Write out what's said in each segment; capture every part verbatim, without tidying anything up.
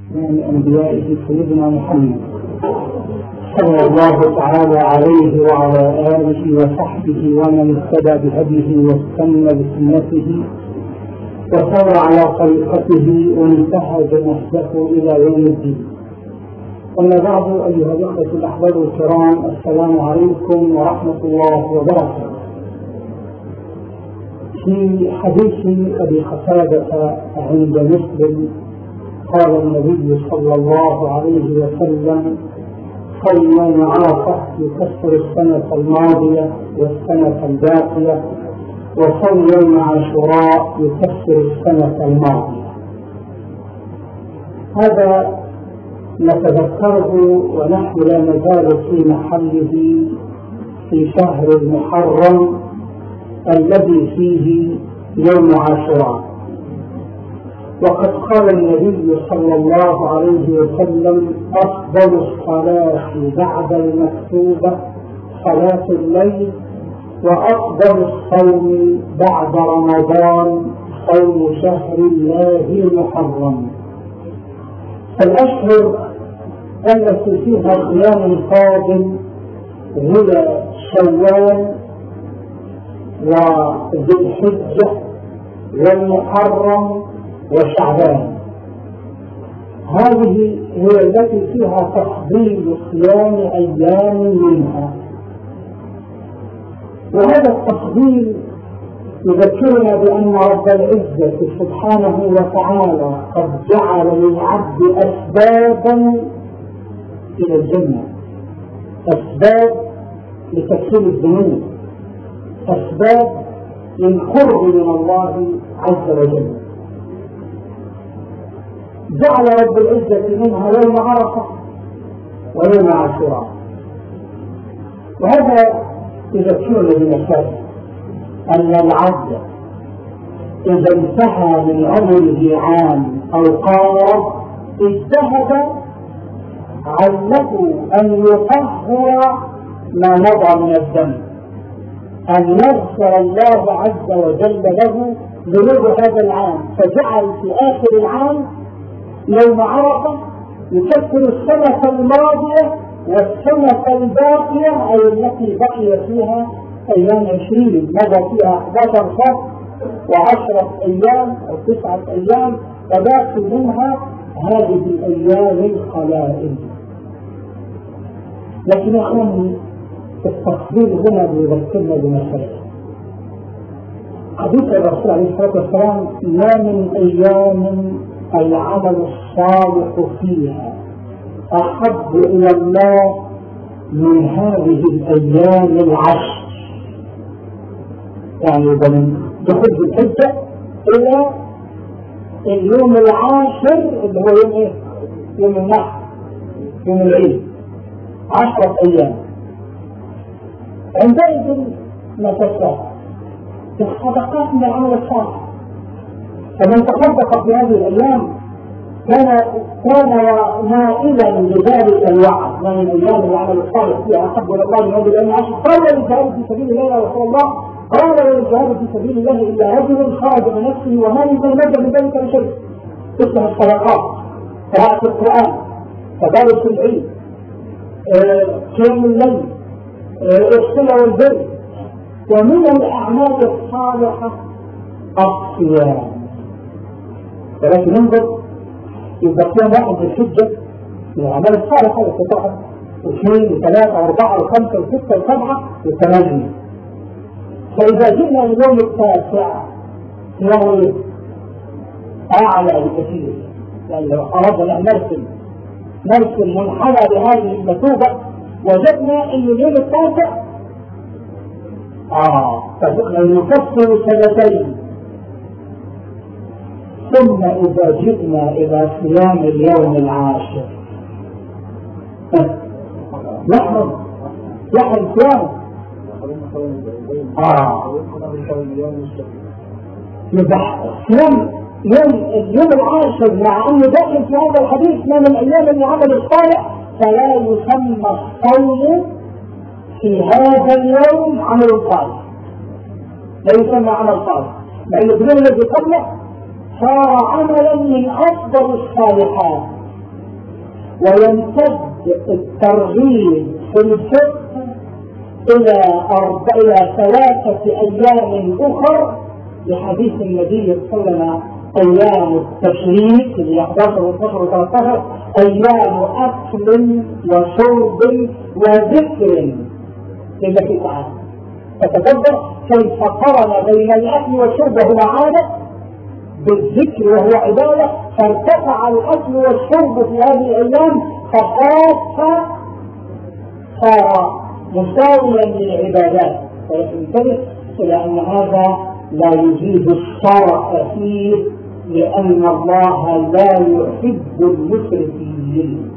من أنبيائه سيدنا محمد صلى الله تعالى عليه وعلى آله وصحبه ومن اهتدى بهديه واستنى بسنته وسار على طريقته وانتهج نهجه إلى يوم الدين. أما بعد، أيها الأخوة الأحباب الكرام، السلام عليكم ورحمة الله وبركاته. في حديث أبي قتادة عند مسلم قال النبي صلى الله عليه وسلم: صوم يوم عرفة يكفر السنة الماضية والسنة الباقية، وصوم يوم عاشوراء يكفر السنة الماضية. هذا نتذكره ونحن لا نزال في محله في شهر المحرم الذي فيه يوم عاشوراء. وقد قال النبي صلى الله عليه وسلم: أفضل الصلاة بعد المكتوبة صلاة الليل، وأفضل الصوم بعد رمضان صوم شهر الله المحرم. الأشهر التي فيها صيام فاضل هي شوال وذي الحجة والمحرم وشعبان. هذه هي التي فيها تفضيل صيام أيام منها، وهذا التفضيل يذكرنا بأن رب العزة سبحانه وتعالى قد جعل للعبد أسبابا إلى الجنة، أسباب لتكفير الذنوب، أسباب للقرب من الله عز وجل. جعل رب العزة منها يوم عرفة ويوم عاشوراء، وهذا يذكرنا بمسائل أن العبد إذا انتهى من عمره عام أو قارب اجتهد علّه أن يطهر ما مضى من الذنب، أن يغفر الله عز وجل له ذنوب هذا العام، فجعل في آخر العام يوم عرفة يكفر السنة الماضية والسنة الباقية، أي التي بقي فيها أيام عشرين، مضى فيها أحد عشر شهر وعشرة أيام أو تسعة أيام، فباقي منها هذه الأيام القلائل. لكن يا أخواني، التفضيل هنا بيذكرنا بمسائل. حديث الرسول عليه الصلاة والسلام: ما من أيام العمل الصالح فيها أحب إلى الله من هذه الأيام العشر، يعني من دخول الحجة إلى اليوم العاشر اللي هو يوم إيه؟ يوم النحر، يوم العيد، عشرة أيام. عندئذ نتساءل: الصدقات من العمل الصالح، فمن تصدق في هذه الأيام كان كان نائلا لذلك الوعد: ما من أيام العمل الصالح فيها أحب إلى الله من هذه الأيام العشر. قال للجهاد في سبيل الله يا رسول الله، قال للجهاد في سبيل الله إلا رجل خرج من نفسه وما من ذلك من ذلك بشيء. اسمها الصدقات، قراءة القرآن، تدارس العلم، قيام الليل، الصلة والبر. ومن الأعمال الصالحة الصيام. ولكن ننظر يبقى صيام واحد في الحجة من الأعمال الصالحة والتطاعم، واثنين وثلاثة وأربعة وخمسة وستة وسبعة وثمانية. فإذا جئنا اليوم التاسع صيام أعلى بكثير، يعني لو أردنا أن نرسم نرسم منحنى بهذه المثوبة وجدنا أن اليوم التاسع آه فنكفر سنتين. ثم إذا جئنا إلى صيام اليوم العاشر نحن نحن صيام آه يبقى صيام يوم اليوم العاشر، مع أنه داخل في هذا الحديث ما من أيام العمل الصالح، فلا يسمى الصوم في هذا اليوم عمل صالح، لا يسمى عمل صالح، لأن اليوم الذي قبله صار عملا من أفضل الصالحات، ويمتد الترغيب في الفقه إلى أربع إلى ثلاثة أيام أخر لحديث النبي صلى الله عليه وسلم: أيام التشريك اللي أحداث واثناشر وثلاثة عشر أيام أكل وشرب وذكر لله تعالى. فتدبر كيف قرن بين الأكل والشرب وهو عادة بالذكر وهو عبادة، فارتفع الأكل والشرب في هذه الأيام فخاف صار مساويا للعبادات. فينتبه إلى أن هذا لا يزيد الصرف فيه، لأن الله لا يحب المسرفين.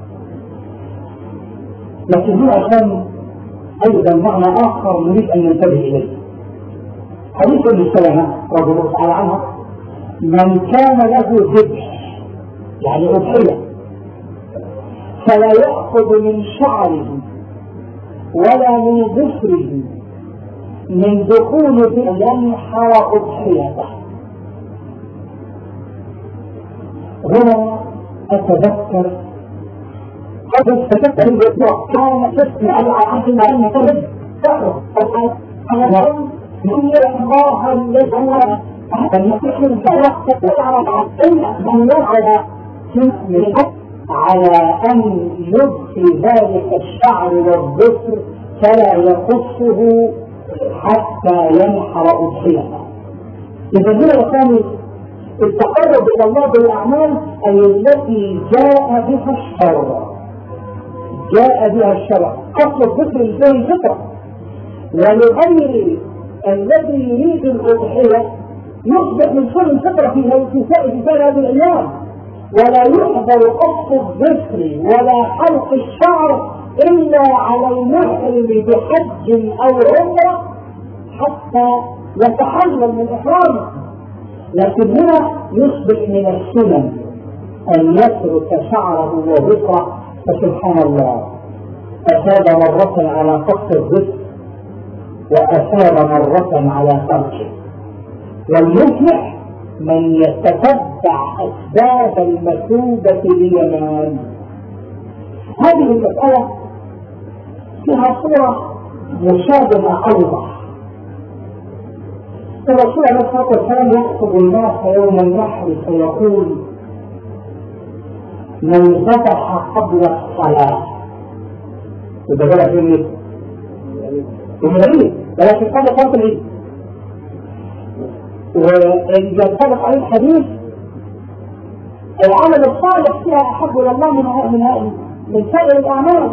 لكن هنا كان أيضا معنى آخر نريد أن ننتبه إليه. حديث ابن سلمة رضي الله تعالى عنه: من كان له ذبح يعني أضحية فلا يأخذ من شعره ولا من ظفره من دخول ينحر أضحيته. هنا أتذكر قد استفدت الوضوء كان تسمع على عهدنا أن ترد تعرف أنا من الله الذي هو المسيح الفرق تعرف من يرعى من على أن يبقي ذلك الشعر والظفر فلا يقصه حتى ينحر أضحيته. إذا هنا كان التقرب إلى الله بالأعمال أي التي جاء بها الشرع جاء بها الشرع أصل الذكر زي الفطرة، ولغير الذي يريد الأضحية يصبح من كل الفطرة في سائر هذه الأيام، ولا يحضر قص الذكر ولا حلق الشعر إلا على المحرم بحج أو عمرة حتى يتحلل من إحرامه. لكن هنا يصبح من السنن أن يترك شعره وذكره. فسبحان الله، أثاب مرة على قص الذكر وأثاب مرة على تركه. والمفلح من يتتبع أسباب المثوبة ليمان. هذه المسألة فيها صورة مشابهة أوضح. الرسول عليه الصلاة والسلام يخطب الناس يوم النحر فيقول: من ذبح قبل الصلاة. وده بقى في العيد في العيد ولكن قبل صلاة العيد. وإذا سبق عليه الحديث العمل الصالح فيها أحب إلى الله من من من سائر الأعمال،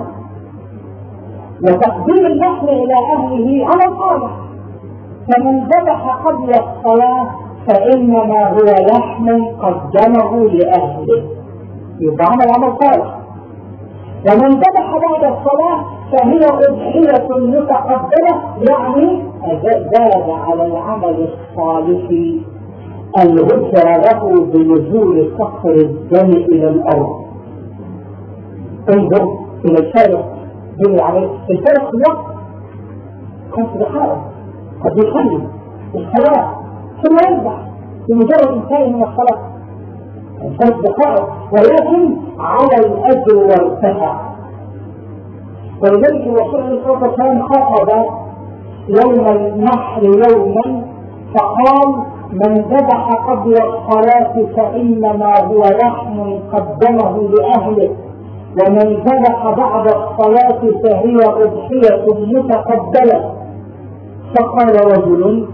وتقديم اللحم إلى أهله عمل صالح. فمن ذبح قبل الصلاة فإنما هو لحم قدمه لأهله، يبقى عمل عمل صالح. ومن ذبح بعد الصلاة فهي أضحية متقدمة، يعني زاد على العمل الصالح أن غفر له بنزول صخر الدم إلى الأرض. انظر إلى الفارق بين العمل، الفارق في الوقت خمس دقائق قد يخلي الصلاة ثم يرجع بمجرد انتهاء من الصلاة خمس دقائق، ولكن على الأجر وارتفع. ولذلك الرسول عليه الصلاة والسلام خطب يوم النحر يوما فقال: من ذبح قبل الصلاة فإنما هو لحم قدمه لأهله، ومن ذبح بعد الصلاة فهي أضحية متقبلة. فقال رجل: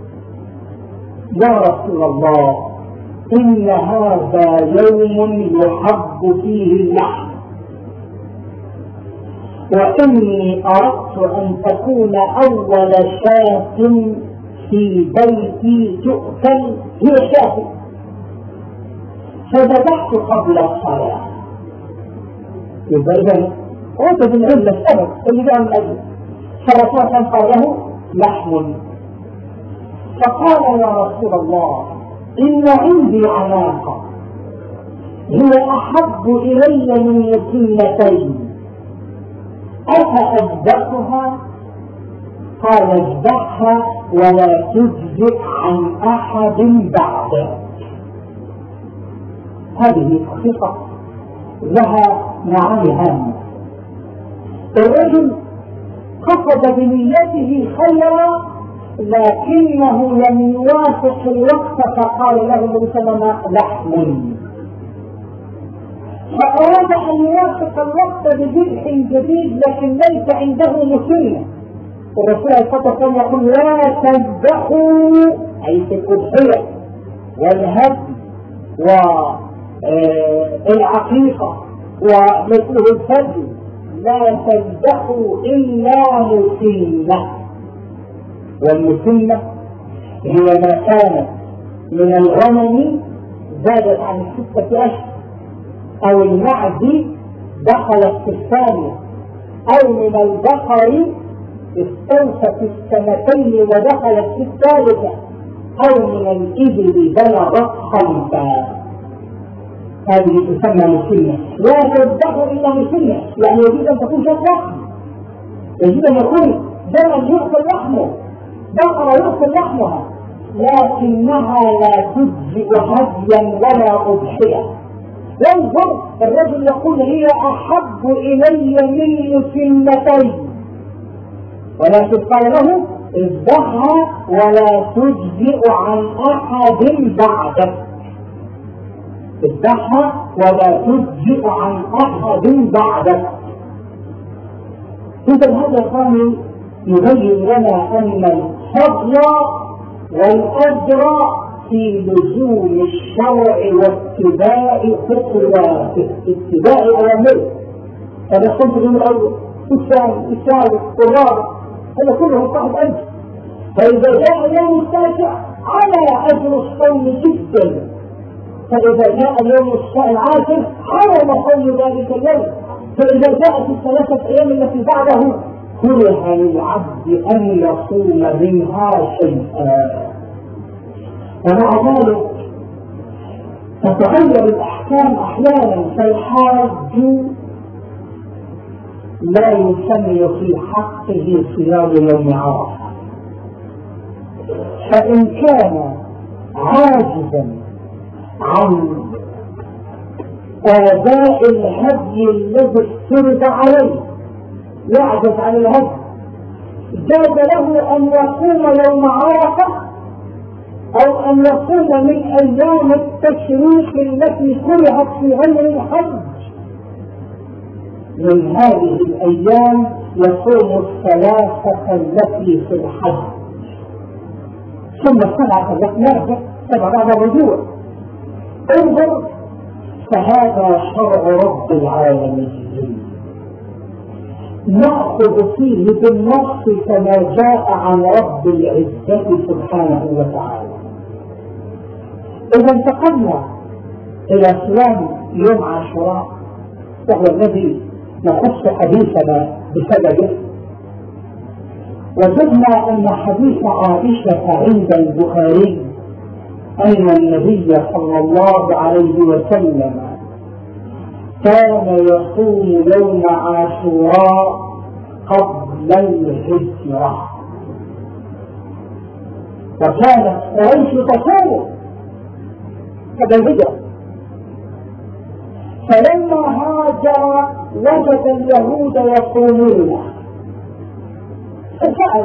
يا رسول الله، إن هذا يوم يحب فيه اللحم، وإني أردت أن تكون أول شاة في بيتي تؤكل هي شاة، فذبحت قبل الصلاة. يبقى إذن وجد العلة السبب اللي جاء من أجله. فرسول قال له: لحم. فقال: يا رسول الله، إن عندي عناقة هي أحب إلي من مسنتين، أفأذبحها؟ قال: اذبحها ولا تجزئ عن أحد بعده. هذه حقيقة لها معاني هامة. الرجل قصد بنيته خيرا لكنه لم يوافق الوقت فقال له النبي صلى الله عليه وسلم لحم، فأراد أن يوافق الوقت بذبح جديد لكن ليس عنده مسنة. الرسول صلى الله عليه وسلم يقول لا تذبحوا أي في الأضحية والهدي والعقيقة ومثله الفجر لا تذبحوا إلا مسنة، والمسنة هي ما كانت من الغنم زادت عن ستة أشهر، أو المعز دخلت في الثانية، أو من البقر استوفت السنتين ودخلت في الثالثة، أو من الإبل بلغت خمسة. هذه تسمى مسنة. لا تذبحوا إلا مسنة، يعني يجب أن تكون شيء لحم، يجب أن يكون جمل يؤكل لحمه، بقرة يؤكل لحمها، لكنها لا تجزئ هديا ولا أضحية. ينظر الرجل يقول هي أحب إلي من مسنتين، ولكن قال له اذبحها ولا تجزئ عن أحد بعدك، اذبحها ولا تجزئ عن أحد بعدك. إذا هذا القانون يبين لنا أن الفضل والأجر في لزوم الشرع واتباع خطواته، اتباع أوامره. هذا قلت من الأول الثاني الثالث الرابع، هذا كله صاحب أجر. فإذا جاء اليوم التاسع على أجر الصوم جدا، فإذا جاء اليوم العاشر حرم صوم ذلك اليوم، فإذا جاءت الثلاثة أيام التي بعده كره للعبد أن يصوم منها شيئا. ومع ذلك تتغير الأحكام أحيانا، فالحاج لا يسمي في حقه صيام يوم عرفة، فإن كان عاجزا عن أداء الهدي الذي افترض عليه، يعجز عن الهدي، جاز له أن يقوم يوم عرفة أو أن يقوم من أيام التشريق التي كرهت في غير الحج. من هذه الأيام يصوم الثلاثة التي في الحج، ثم السبعة التي يرجع سبعة بعد الرجوع. انظر، فهذا شرع رب العالمين نأخذ فيه بالنص كما جاء عن رب العزة سبحانه وتعالى. إذا انتقلنا إلى صيام يوم عاشوراء، وهو الذي نخص حديثنا بسببه، وجدنا أن حديث عائشة عند البخاري أن النبي صلى الله عليه وسلم كان يصوم يوم عاشوراء قبل الهجرة، وكانت قريش تصوم قبل الهجرة، فلما هاجر وجد اليهود يصومون فسأل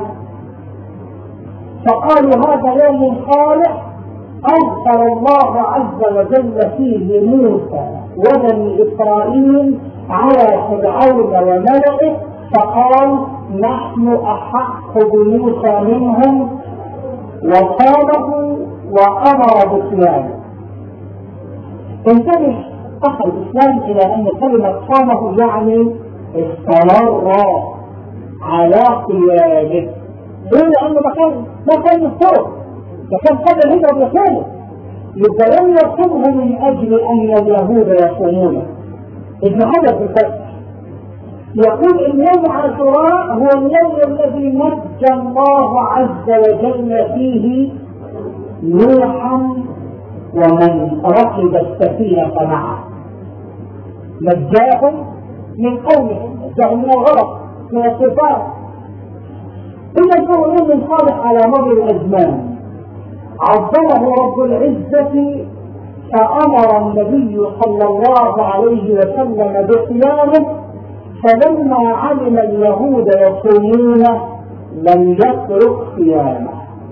فقالوا هذا يوم صالح أظهر الله عز وجل فيه موسى وبني إسرائيل على فرعون وملئه، فقال نحن أحق بموسى منهم وصامه وأمر بصيامه. انتبه أخذ الإسلام إلى أن كلمة صامه يعني استمر على قيامه، لأنه مكان مكان الصوم، مكان قبل الهجرة يصومه، يبقى لم يصومه من أجل أن اليهود يصومونه. ابن حجر في الفتح يقول إن يوم عاشوراء هو اليوم الذي نجى الله عز وجل فيه نوحا ومن ركب السفينة معه، نجاهم من قومهم، نجاهم من الغرق من الطوفان. إذا هو يوم صالح على مر الأزمان، عظمه رب العزة فأمر النبي صلى الله عليه وسلم بصيامه، فلما علم اليهود يصومون لم يترك صيامه.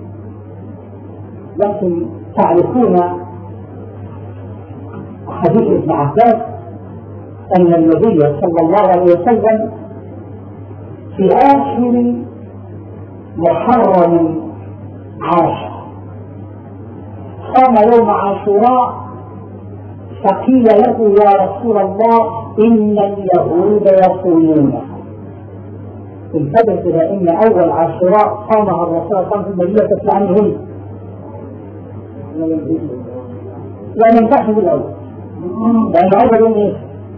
لكن تعرفون حديث ابن عباس أن النبي صلى الله عليه وسلم في آخر محرم عاشر قام يوم عاشوراء، فقيل له يا رسول الله إن اليهود يصومون. انتبه إلى أن أول عاشوراء قامها الرسول صلى الله عليه وسلم في المدينة تتلى عنهم لا ينفعش بالأول، لأن هذا يوم إيه؟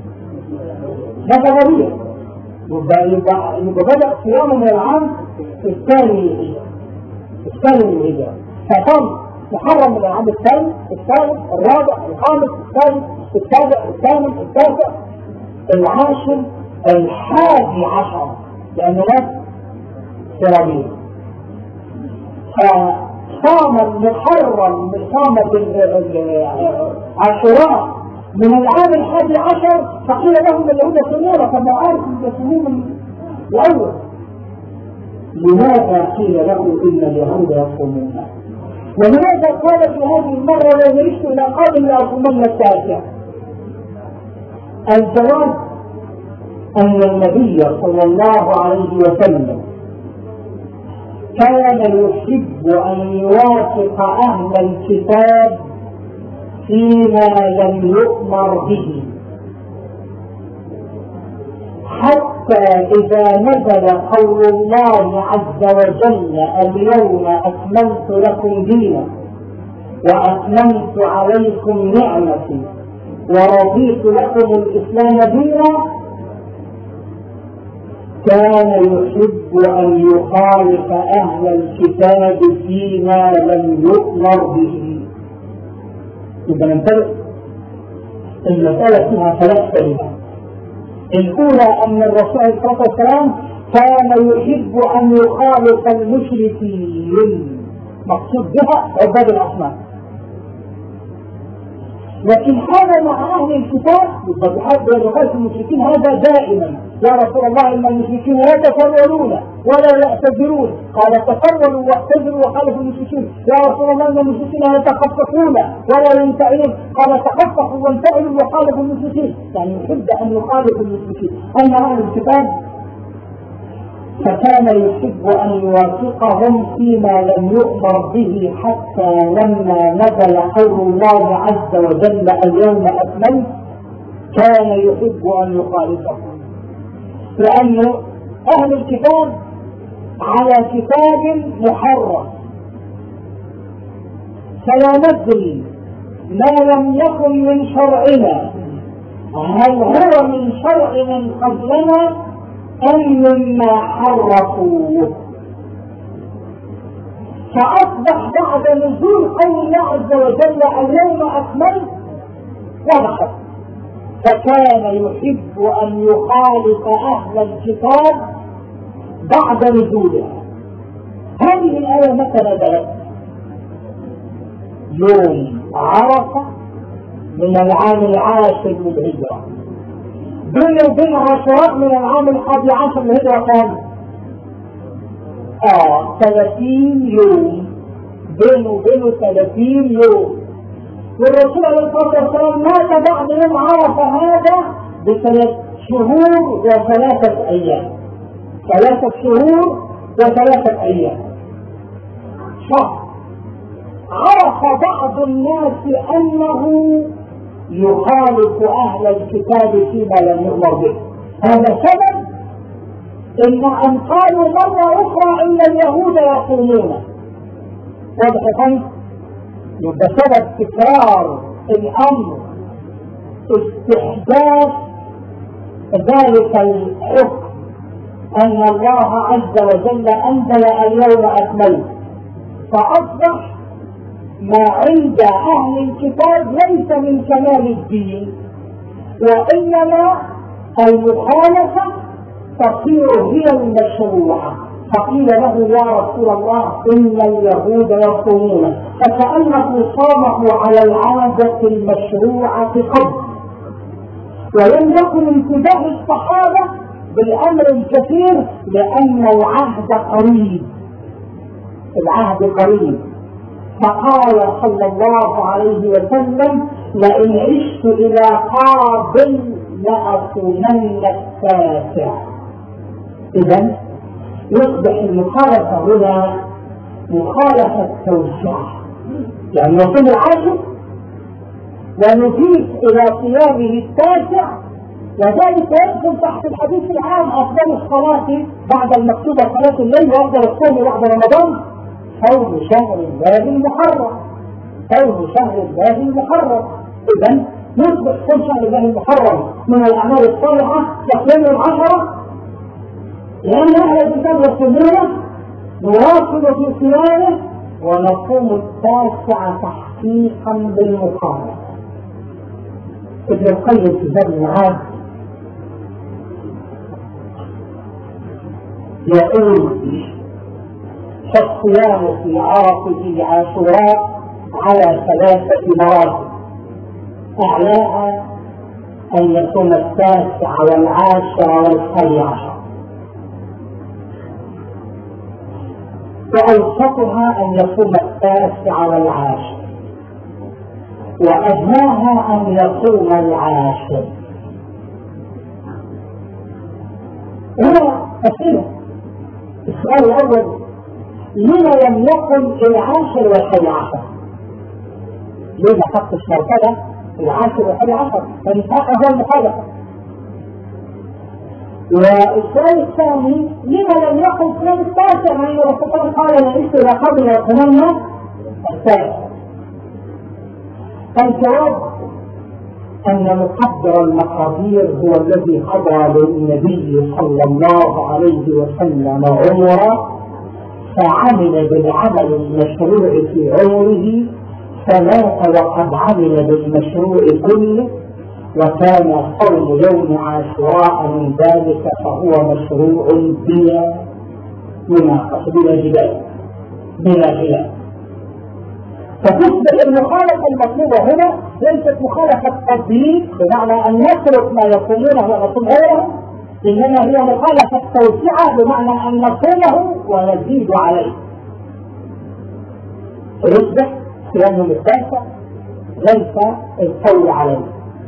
هذا غريب. يبقى بدأ صيامه من العام الثاني الثاني من الهجرة، فقام محرم من العام الثاني الثالث الرابع الخامس الثالث السابع الثامن التاسع العاشر الحادي عشر، لأنه ناس سرابيل. فصام المحرم صام عاشوراء من العام الحادي عشر، فقيل لهم اليهود يصومون، فما عارف يصومون الأول. لماذا قيل له إن اليهود يصومون؟ ولماذا قال في هذه المرة لو عشت إلى قابل لأصومن التاسع؟ الجواب أن النبي صلى الله عليه وسلم كان يحب أن يوافق أهل الكتاب فيما لم يؤمر به، حتى إذا نزل قول الله عز وجل اليوم أكملت لكم دينكم وأتممت عليكم نعمتي ورضيت لكم الإسلام دينا، كان يحب أن يخالف أهل الكتاب فيما لم يؤمر به. إذا ننتبه، المسألة فيها ثلاث كلمات. الأولى أن الرسول صلى الله عليه وسلم كان يحب أن يخالف المشركين، مقصود بها عباد الأصنام. لكن هذا مع أهل الكتاب يحب أن يخالف المشركين هذا دائما. يا رسول الله إن المشركين لا يتفرولون ولا يعتذرون، قال تفرولوا واعتذروا وخالفوا المشركين. يا رسول الله إن المشركين لا يتخففون ولا ينتعلون، قال تخففوا وانتعلوا وخالفوا المشركين. يعني يحب أن يخالف المشركين. أما أهل الكتاب فكان يحب أن يوافقهم فيما لم يؤمر به، حتى لما نزل قول الله عز وجل اليوم أكملت كان يحب أن يخالفهم، لأن أهل الكتاب على كتاب محرم، فلا ندري ما لم يكن من شرعنا هل هو من شرع من قبلنا أم مما حرفوه. فأصبح بعد نزول قول الله عز وجل اليوم أكملت وضحت، فكان يحب أن يخالف أهل الكتاب بعد نزولها. هذه الآية متى نزلت؟ يوم عرفة من العام العاشر للهجرة، بين وبين عاشوراء من العام الحادي عشر للهجرة كان اه ثلاثين يوم، بين وبينه ثلاثين يوم. والرسول عليه الصلاة والسلام مات بعد يوم عرفة هذا بثلاث شهور وثلاثة أيام، ثلاثة شهور وثلاثة أيام شهر. عرف بعض الناس أنه يخالف أهل الكتاب فيما لم يؤمر به، هذا سبب إن أن قالوا مرة أخرى إن اليهود يصومون. واضح خمس يبقى سبب تكرار الأمر استحداث ذلك الحكم أن الله عز وجل أنزل اليوم أكملت، فأصبح ما عند أهل الكتاب ليس من كمال الدين، وإنما المخالفة تصير هي المشروعة. فقيل له يا رسول الله إن اليهود يصومون، فكأنه صامه على العادة المشروعة قبل، ولم يكن انتباه الصحابة بالأمر الكثير لأن العهد قريب، العهد قريب. فقال صلى الله عليه وسلم لئن عشت إلى قابل لأصومن التاسع. إذن يصبح المخالفة هنا مخالفة توسعة، يعني يصوم العاشر ونزيد إلى صيامه التاسع، وذلك يدخل تحت الحديث العام أفضل الصلاة بعد المكتوبة صلاة الليل وأفضل الصوم بعد رمضان صوم شهر الله المحرم، صوم شهر الله المحرم. إذن يصبح صوم شهر الله المحرم من الأعمال الصالحة يصوم العشرة، لأن أهل الكتاب يصومون نواصل في صيامه ونصوم التاسع تحقيقا بالمخالفة. ابن القيم في زاد المعاد يقول فالصيام في عرفة عاشوراء على ثلاثة مراتب، أعلاها أن يكون التاسع والعاشر والحادي عشر، وأوسطها أن يكون التاسع والعاشر، وأدناها أن يكون العاشر. هنا أسئلة. السؤال الأول: لما لم يكن العاشر والحادي عشر؟ ليه ما حطش مرتبة العاشر والحادي عشر؟ فنتحقق هو المخالفة. والسؤال الثاني: لما لم يكن صيام التاسع مع أن الرسول قال ليس إلى قبل يكونن التاسع؟ الجواب أن مقدر المقادير هو الذي قضى للنبي صلى الله عليه وسلم عمره فعمل بالعمل المشروع في عمره، فمات وقد عمل بالمشروع كله، وكان صوم يوم عاشوراء من ذلك فهو مشروع بلا مناقشة بلا جدال بلا خلاف. فتصبح المخالفة المطلوبة هنا ليست مخالفة تطبيق بمعنى أن نترك ما يقومونه ونصوم غيره، إنما هي مخالفة توسعة بمعنى أن نصومه ونزيد عليه، فيصبح صيامهم التاسع ليس القول عليه.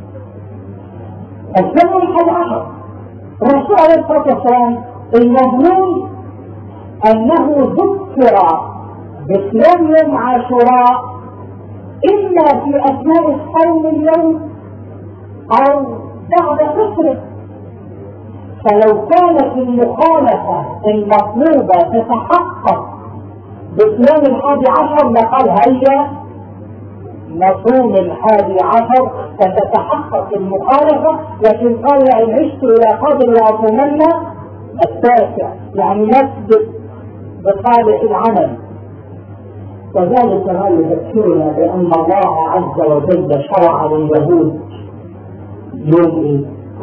السبب الحادي عشر: الرسول عليه الصلاة والسلام المظنون أنه ذكر بصيام يوم عاشوراء إما في أثناء الصوم اليوم أو بعد قصره، فلو كانت المخالفة المطلوبة تتحقق بصيام الحادي عشر لقال هيا نصوم الحادي عشر فتتحقق المخالفة، لكن قال إن عشت إلى قدر لأصومن التاسع، يعني نثبت بصالح العمل. وذلك ما يذكرنا بأن الله عز وجل شرع لليهود يوم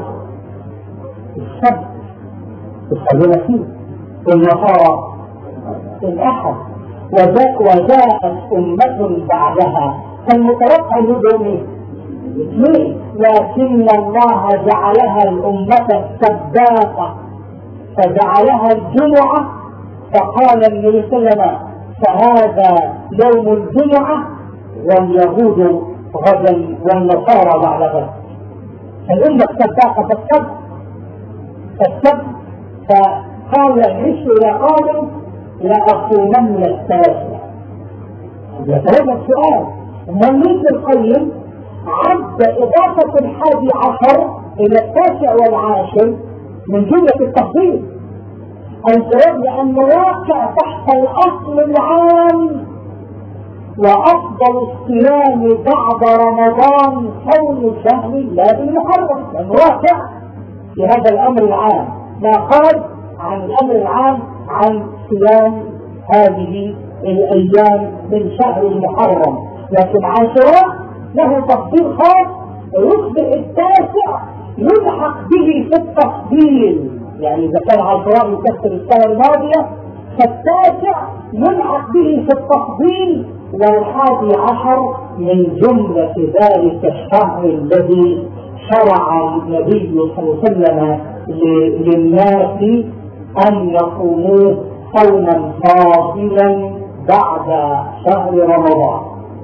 السبت يصلون فيه، والنصارى الأحد، وجاءت أمة بعدها فالمتوقع يوم الاثنين، لكن الله جعلها الأمة السباقة فجعلها الجمعة، فقال النبي صلى الله عليه وسلم فهذا يوم الجمعة واليهود غدا والنصارى بعد غد، فالأمة السباقة فالسبت فالسبت فقال عيش إلى قادم لأصومن التاسع. يتوجه السؤال: من مثل القيم عد إضافة الحادي عشر إلى التاسع والعاشر من جملة التفضيل؟ الجواب لأنه واقع تحت الأصل العام وأفضل الصيام بعد رمضان صوم شهر الله المحرم، لأنه واقع في هذا الأمر العام ما قال عن الأمر العام عن صيام هذه الأيام من شهر المحرم، لكن عاشوراء له تفضيل خاص ويصبح التاسع يلحق به في التفضيل، يعني إذا كان عاشوراء يكسر السنة الماضية فالتاسع يلحق به في التفضيل، والحادي عشر من جملة ذلك الشهر الذي شرع النبي صلى الله عليه وسلم للناس أن يصوموه صوما فاضلا بعد شهر رمضان.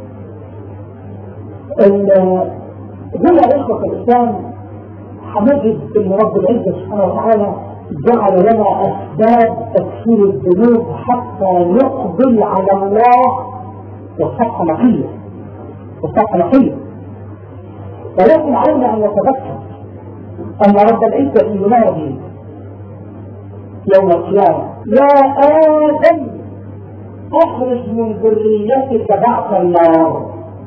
هنا إخوة الإسلام حنجد أن رب العزة سبحانه وتعالى جعل لنا أسباب تكفير الذنوب حتى نقبل على الله والصفحة نقية والصفحة نقية. ولكن علينا أن نتذكر أن رب العزة ينادي يوم القيامة: يا آدم اخرج من ذريتك بعث النار.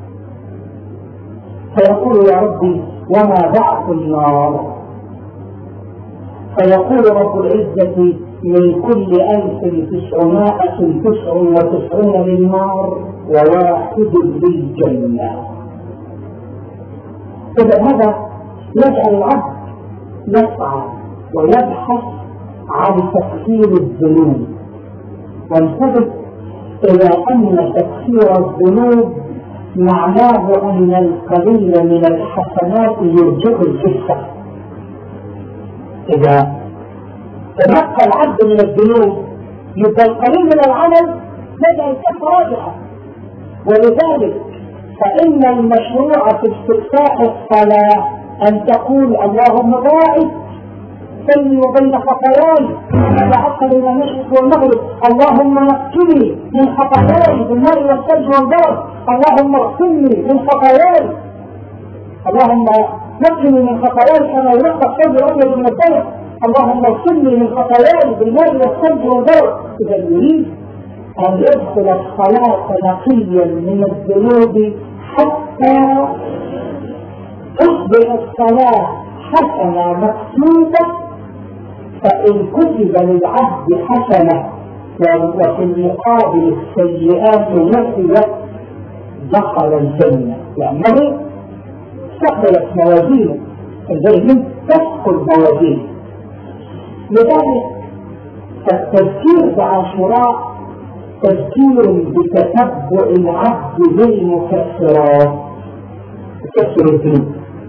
فيقول: يا ربي وما بعث النار؟ فيقول رب العزة: من كل ألف تسعمائة تسع وتسعون للنار وواحد للجنة. إذا هذا يجعل العبد يسعى ويبحث عن تكفير الذنوب، وانتبه إلى أن تكفير الذنوب معناه أن القليل من الحسنات يرجع الجثة. إذا تبقى العبد من الذنوب يبقى القليل من العمل بدأ يكون راجعا. ولذلك فإن المشروع في استفتاح الصلاة أن تقول: اللهم باعد بيني وبين خطاياي وبعثت بين المشرق والمغرب، اللهم نقني من خطاياي بالماء والثلج والبرد، اللهم اغسلني من خطاياي، اللهم نقني من خطاياي كما ينقى الثلج الابيض من الدنس، اللهم اغسلني من خطاياي بالماء والثلج والبرد. اذا يريد ان يدخل الصلاه نقيا من الذنوب حتى تصبح الصلاه حسنه مكتوبه، فإن كتب للعبد حسنة وفي المقابل السيئات نفيت دخل الجنة، لأنه ثقلت موازينه، الجنة تثقل موازينه. لذلك التذكير بعاشوراء تذكير بتتبع العبد للمكفرات، تكفر الذنوب.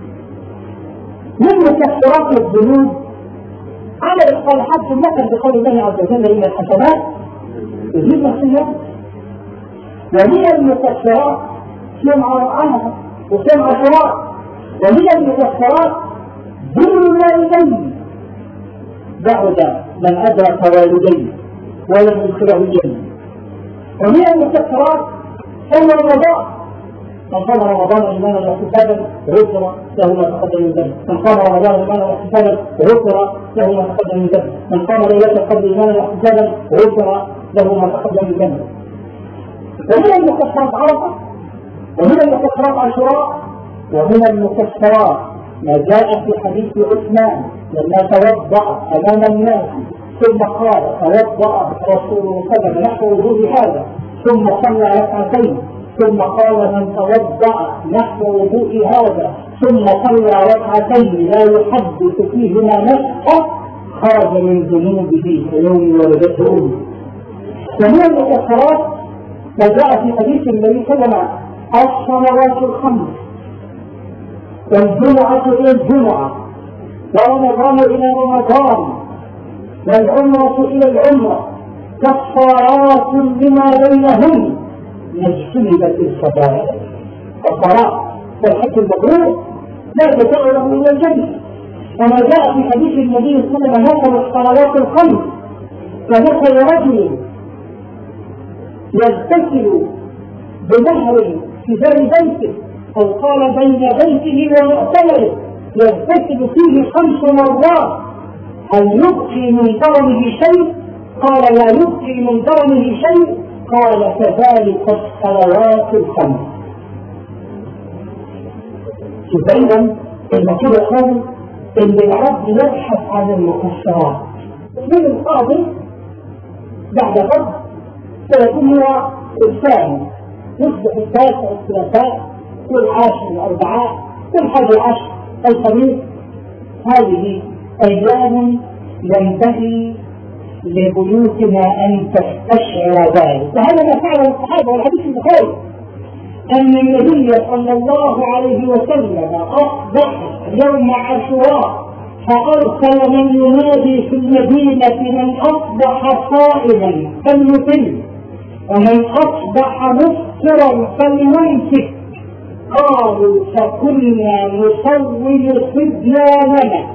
من مكفرات الذنوب عمل الصالحات جملة بقول الله عز وجل: إن الحسنات يذهبن السيئات. ومن المكفرات سمع عنها وسمع شراء. ومن المكفرات بر الوالدين، بعد من أدرك والديه ولم يدخله الجنة. ومن المكفرات صوم رمضان، من صام رمضان ايمانا واحتسابا غفر له ما تقدم من ذنبه، من صام رمضان ايمانا واحتسابا غفر له ما تقدم من ذنبه، من صام ليلة القدر ايمانا واحتسابا غفر له ما تقدم من ذنبه. ومن المكفرات عرفه، ومن المكفرات عاشوراء، ومن المكفرات ما جاء في حديث عثمان لما توضأ امام الناس ثم قال: توضأ رسول الله صلى الله عليه وسلم نحو وضوء هذا ثم صلى ركعتين، ثم قال: من توضأ نحو وضوء هذا ثم صلى ركعتين لا يحدث فيهما نفسه خرج من ذنوبه كيوم ولدته امه. ومن المكفرات ما جاء في حديث النبي صلى الله عليه وسلم: الصلوات الخمس والجمعة إلى الجمعة ورمضان إلى رمضان والعمرة إلى العمرة كفارات لما بينهن ما اجتنبت الفضائل. الصلاة والحج المبرور لا يدفع له إلى الجنة. وما جاء في حديث النبي صلى الله عليه وسلم: مثل الصلوات الخمس كمثل رجل يغتسل بنهر في بر بيته، أو قال بين بيته ومؤتمره، يغتسل فيه خمس مرات، هل يبقي من درنه شيء؟ قال: لا يبقي من درنه شيء. قال: كذلك الصلوات الخمس. إذا المكتوب يقول إن العبد يبحث عن المكفرات من القاضي بعد غد سيكون هو الثاني، يصبح التاسع الثلاثاء والعاشر الأربعاء والحادي عشر الخميس. هذه أيام ينبغي لبيوتنا أن تستشعر ذلك. وهذا ما فعله الصحابة، والحديث البخاري أن النبي صلى الله عليه وسلم أصبح يوم عاشوراء فأرسل من ينادي في المدينة من أصبح صائما فليتم ومن أصبح مفطرا فليمسك. قالوا فكنا نصوم صبياننا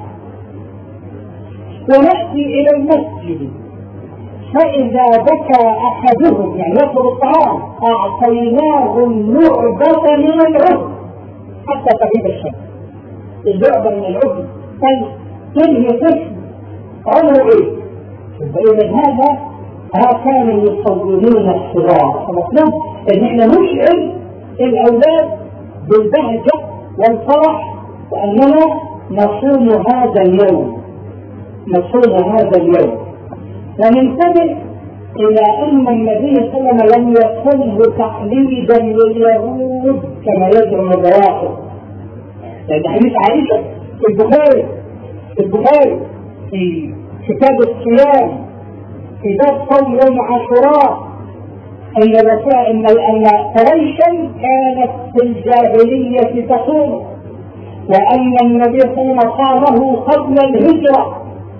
ونأتي إلى المسجد فإذا بكى أحدهم يعني يطلب الطعام أعطيناه اللعبة من العبد حتى تغيب الشمس. اللعبة من العبد تنهي طفل عمره إيه؟ فإذا هذا ها كانوا يصورون الصغار. فمطلوب إن إحنا نشعر الأولاد بالبهجة والفرح وأننا نصوم هذا اليوم نصوم هذا اليوم وننتبه إلى أن النبي صلى الله عليه وسلم لم يصمه تقليدا لليهود كما يزعم الروافض. لأن حديث عائشة في البخاري في البخاري في كتاب الصيام في باب صوم يوم عاشوراء أن أن أن قريشا كانت في الجاهلية تصوم وأن النبي صلى الله عليه وسلم صامه قبل الهجرة.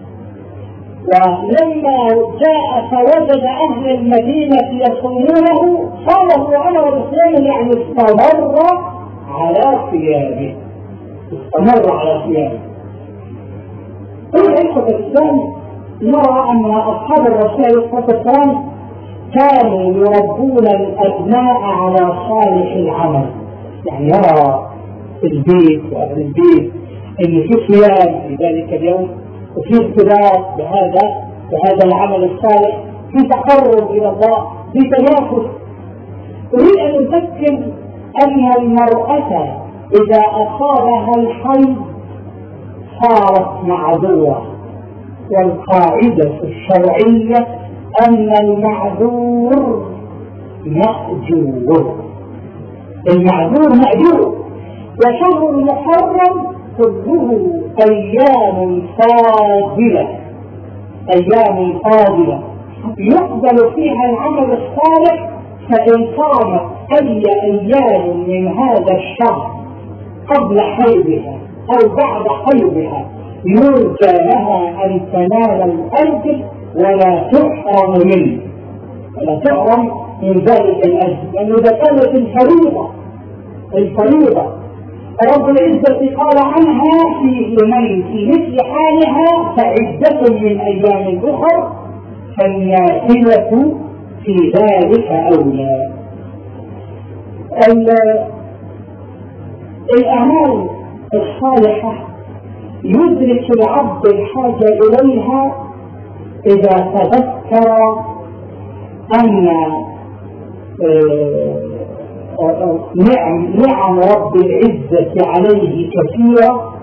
ولما جاء فوجد أهل المدينة يصومونه صامه وأمر بصيامه يعني استمر على صيامه استمر على صيامه. في الإسلام نرى أن أصحاب الرسول عليه الصلاة والسلام كانوا يربون الأبناء على صالح العمل. يعني يرى في البيت وأهل البيت أن في صيام في ذلك اليوم وفي ارتباط بهذا بهذا العمل الصالح في تقرب إلى الله في تنافس. أريد أن أذكر أن المرأة إذا أصابها الحيض صارت معذورة، والقاعدة الشرعية أن المعذور مأجور. المعذور مأجور. وشهر المحرم كله أيام فاضلة أيام فاضلة يقبل فيها العمل الصالح. فإن صامت أي أيام من هذا الشهر قبل حيضها أو بعد حيضها يرجى لها أن تنال الأجر ولا تحرم منه ولا تحرم من ذلك الأجر. لأنه إذا كانت الفريضة الفريضة رب العزة قال عنها في من في مثل حالها فعدة من أيام أخر فالنافلة في ذلك أولى. الأعمال الصالحة يدرك العبد الحاجة إليها إذا تذكر أن نعم, نعم رب العزة عليه كثيرة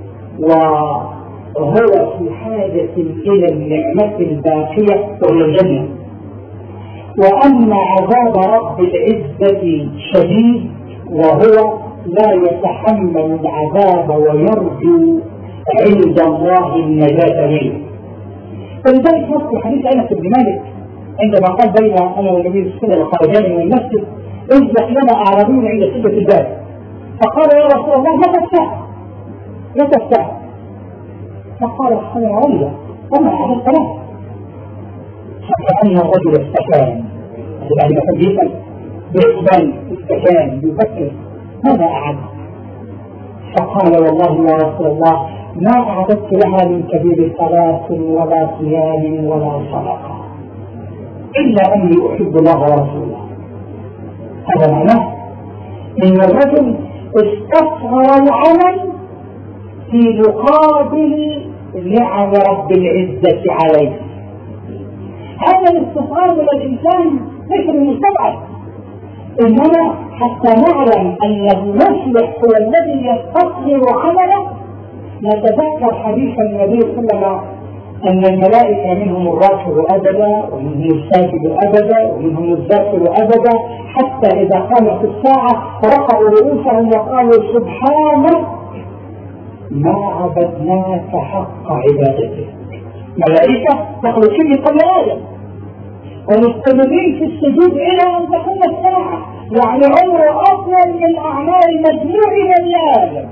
وهو في حاجة إلى النعمة الباقية وهي الجنة، وأن عذاب رب العزة شديد وهو لا يتحمل العذاب ويرجو عند الله النجاة منه. فلذلك نص حديث أنس بن مالك عندما قال بين أنا والنبي صلى الله عليه وسلم خرجان من المسجد ازدح لنا أعرابي عند سدة الباب فقال يا رسول الله متى الساعة؟ متى الساعة؟ فقال الصلاة عليا وما على الصلاة. فكأن الرجل استكان بعد ما كان يسأل بإقبال استكان يفكر ماذا أعد؟ فقال والله يا رسول الله ما أعددت لها من كبير صلاة ولا صيام ولا صدقة إلا أني أحب الله ورسوله. هذا معناه إن الرجل استصغر العمل في مقابل نعم رب العزة عليه. هذا الاستصغار من الإنسان ليس بالمستبعد، إنما حتى نعلم أن المصلح هو الذي يستصغر عمله. نتذكر حديث النبي صلى الله عليه وسلم أن الملائكة منهم الراكب أبدا ومنهم الساجد أبدا ومنهم الذاكر أبدا، حتى إذا قامت الساعة رفعوا رؤوسهم وقالوا سبحانك ما عبدناك حق عبادتك. ملائكة مخلوقين قبل آدم ومستمرين في السجود إلى أن تقوم الساعة، يعني عمره أطول من أعمال مجموع بني آدم.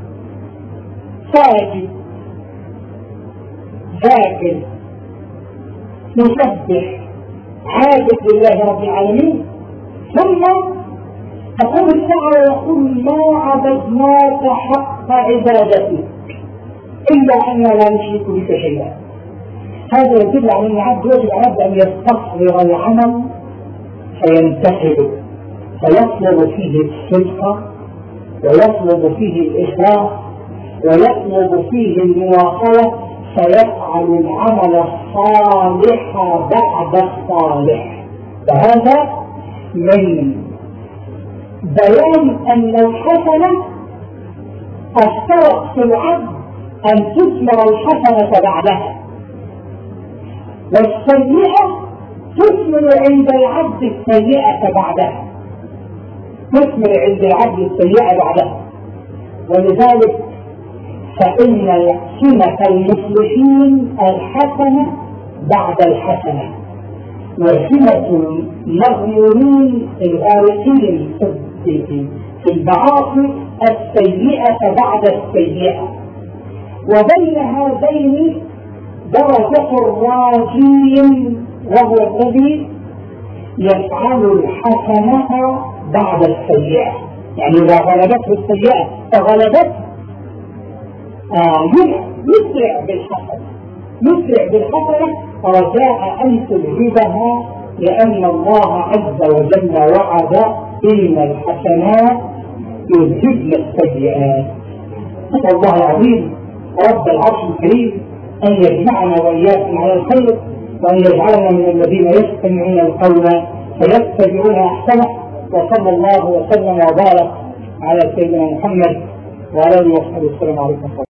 ساجد ذاكر مسبح عابد لله رب العالمين، ثم تقوم الساعة ويقول ما عبدناك حق عبادتك إلا أننا لا نشرك بك شيئا. هذا يدل على أن العبد يجب على العبد أن يستصغر العمل فينتهبه، فيطلب فيه الصدق ويطلب فيه الإخلاص ويطلب فيه المواصلة، فيفعل العمل الصالح بعد الصالح. فهذا من بيان أن الحسنة اشترط في العبد أن تثمر الحسنة بعدها، والسيئة تثمر عند العبد السيئة بعدها، تثمر عند العبد السيئة بعدها. ولذلك فإن سمة المصلحين الحسنة بعد الحسنة، وسمة المغمورين الغارقين في المعاصي السيئة بعد السيئة. وبين هذين درجة الراجي وهو الذي يفعل الحسنة بعد السيئة، يعني إذا غلبته السيئة فغلبته آه يسرع بالحسنة، يسرع بالحسنة رجاء أن تذهبها، لأن الله عز وجل وعد إن الحسنات يذهبن السيئات. نسأل الله العظيم رب العرش الكريم أن يجمعنا وإياكم على الخير، وأن يجعلنا من الذين يستمعون القول فيتبعون أحسنه. وصلى الله وسلم وبارك على سيدنا محمد وعلى آله وصحبه وسلم. عليكم.